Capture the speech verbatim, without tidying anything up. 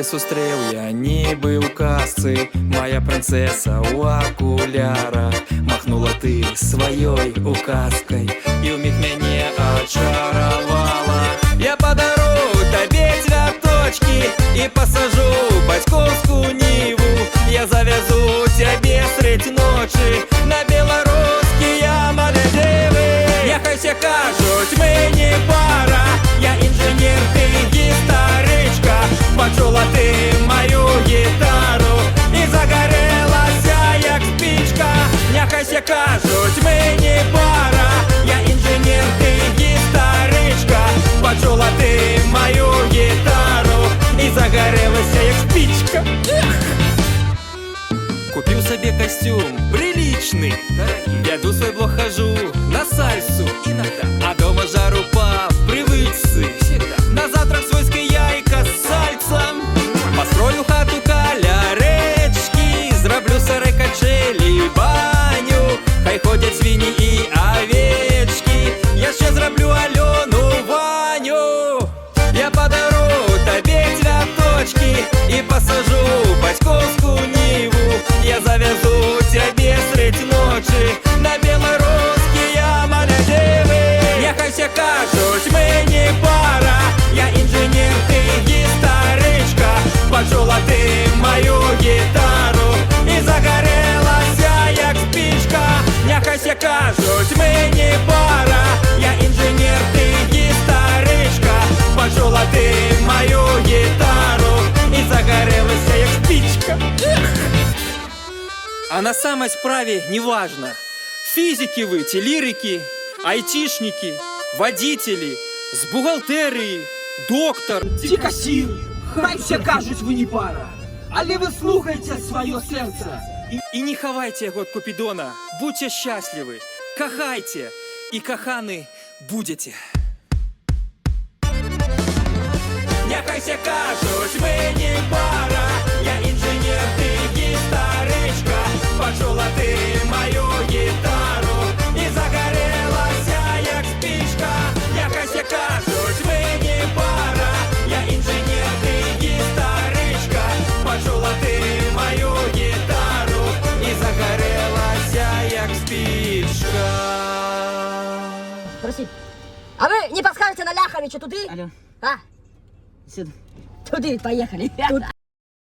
тебе зустрів я, ніби у казці. Моя принцеса у окулярах. Махнула ти своєю указкою і вмиг мене очаровала. Я подарую тобі цвяточки і посажу батьковську ниву. Я завезу тебе средь ночі на білоруські Мальдиви. Нехай все кажуть, мені пора. Я інженер, ти гітаричка. Почула ти мою гітару і загорелася, як спичка. Нехай все кажуть, мені пора. Я інженер, ти гітаричка. Почула ти мою гітару і загорелася, як спичка. Купил себе костюм приличный, веду свой блог, хожу на сальсу иногда, а дома жару по привычке. На завтрак свойской яйка с сальцем. Построю хату каля речки, зроблю сараи, качели, баню. Хай ходять свиньи и овечки. Я ще зроблю Алену, Ваню. Я подарю тебе цвяточки и посажу батьковскую ниву. Я завезу тебе средь ночи на білоруські Мальдиви. Нехай все кажуть, мені пора. Я інженер, ти гітаричка. Почула ти мою гітару і загорелася, як спичка. Нехай все кажуть, мені пора. Я інженер, ти гітаричка. Почула ти мою гітару і загорелася, як спичка. А на самой справе неважно. Физики вы, лирики, айтишники, водители, с бухгалтерии, доктор. Ті касір, хай все кажуть, ви не пара, але ви слухайте своє серце. И, и не ховайте его от Купидона, будьте счастливы, кохайте, и коханы будете. Нехай все кажуть, мені пора. Я інженер, ти гітаричка. Почула ти мою гітару і загорелася, як спичка. Нехай все кажуть, мені пора. Я інженер, ти гітаричка. Почула ти мою гітару і загорелася, як спичка. Прости. А вы не подскажете на Ляховича туды? Алло, А? сюда. Туды, поехали. Тут